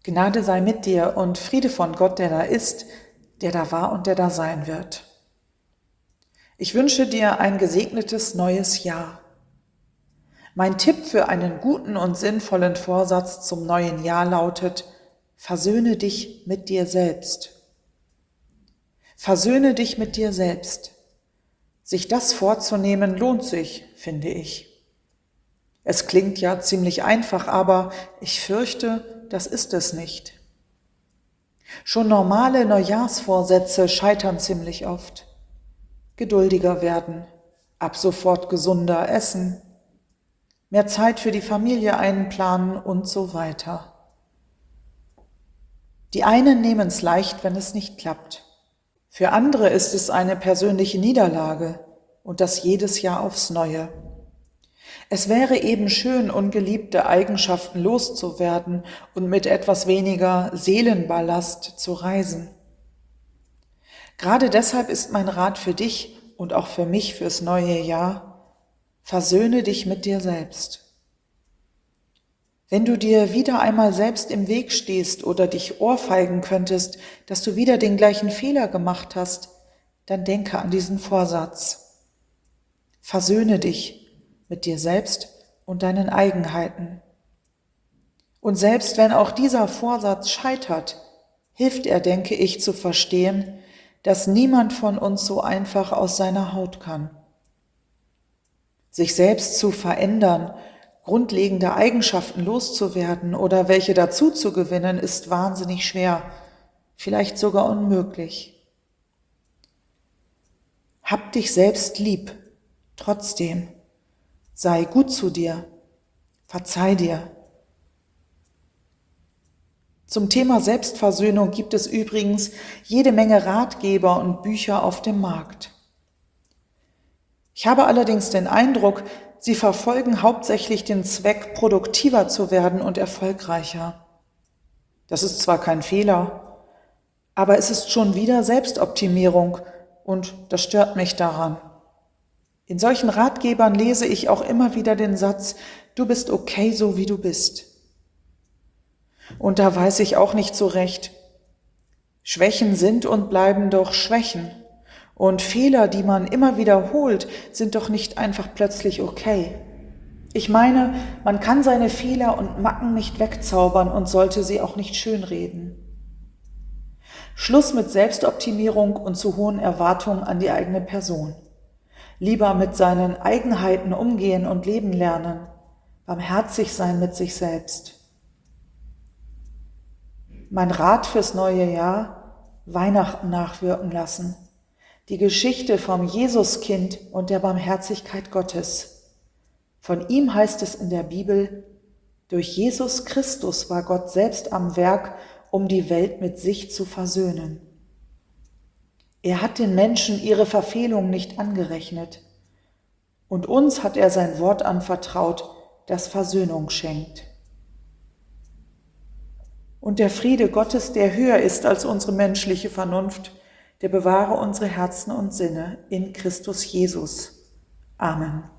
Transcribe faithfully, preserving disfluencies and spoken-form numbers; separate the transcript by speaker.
Speaker 1: Gnade sei mit dir und Friede von Gott, der da ist, der da war und der da sein wird. Ich wünsche dir ein gesegnetes neues Jahr. Mein Tipp für einen guten und sinnvollen Vorsatz zum neuen Jahr lautet: Versöhne dich mit dir selbst. Versöhne dich mit dir selbst. Sich das vorzunehmen lohnt sich, finde ich. Es klingt ja ziemlich einfach, aber ich fürchte, das ist es nicht. Schon normale Neujahrsvorsätze scheitern ziemlich oft. Geduldiger werden, ab sofort gesunder essen, mehr Zeit für die Familie einplanen und so weiter. Die einen nehmen es leicht, wenn es nicht klappt. Für andere ist es eine persönliche Niederlage und das jedes Jahr aufs Neue. Es wäre eben schön, ungeliebte Eigenschaften loszuwerden und mit etwas weniger Seelenballast zu reisen. Gerade deshalb ist mein Rat für dich und auch für mich fürs neue Jahr: Versöhne dich mit dir selbst. Wenn du dir wieder einmal selbst im Weg stehst oder dich ohrfeigen könntest, dass du wieder den gleichen Fehler gemacht hast, dann denke an diesen Vorsatz. Versöhne dich mit dir selbst und deinen Eigenheiten. Und selbst wenn auch dieser Vorsatz scheitert, hilft er, denke ich, zu verstehen, dass niemand von uns so einfach aus seiner Haut kann. Sich selbst zu verändern, grundlegende Eigenschaften loszuwerden oder welche dazu zu gewinnen, ist wahnsinnig schwer, vielleicht sogar unmöglich. Hab dich selbst lieb, trotzdem. Sei gut zu dir, verzeih dir. Zum Thema Selbstversöhnung gibt es übrigens jede Menge Ratgeber und Bücher auf dem Markt. Ich habe allerdings den Eindruck, sie verfolgen hauptsächlich den Zweck, produktiver zu werden und erfolgreicher. Das ist zwar kein Fehler, aber es ist schon wieder Selbstoptimierung und das stört mich daran. In solchen Ratgebern lese ich auch immer wieder den Satz: Du bist okay, so wie du bist. Und da weiß ich auch nicht so recht. Schwächen sind und bleiben doch Schwächen. Und Fehler, die man immer wiederholt, sind doch nicht einfach plötzlich okay. Ich meine, man kann seine Fehler und Macken nicht wegzaubern und sollte sie auch nicht schönreden. Schluss mit Selbstoptimierung und zu hohen Erwartungen an die eigene Person. Lieber mit seinen Eigenheiten umgehen und leben lernen, barmherzig sein mit sich selbst. Mein Rat fürs neue Jahr: Weihnachten nachwirken lassen. Die Geschichte vom Jesuskind und der Barmherzigkeit Gottes. Von ihm heißt es in der Bibel: Durch Jesus Christus war Gott selbst am Werk, um die Welt mit sich zu versöhnen. Er hat den Menschen ihre Verfehlungen nicht angerechnet. Und uns hat er sein Wort anvertraut, das Versöhnung schenkt. Und der Friede Gottes, der höher ist als unsere menschliche Vernunft, der bewahre unsere Herzen und Sinne in Christus Jesus. Amen.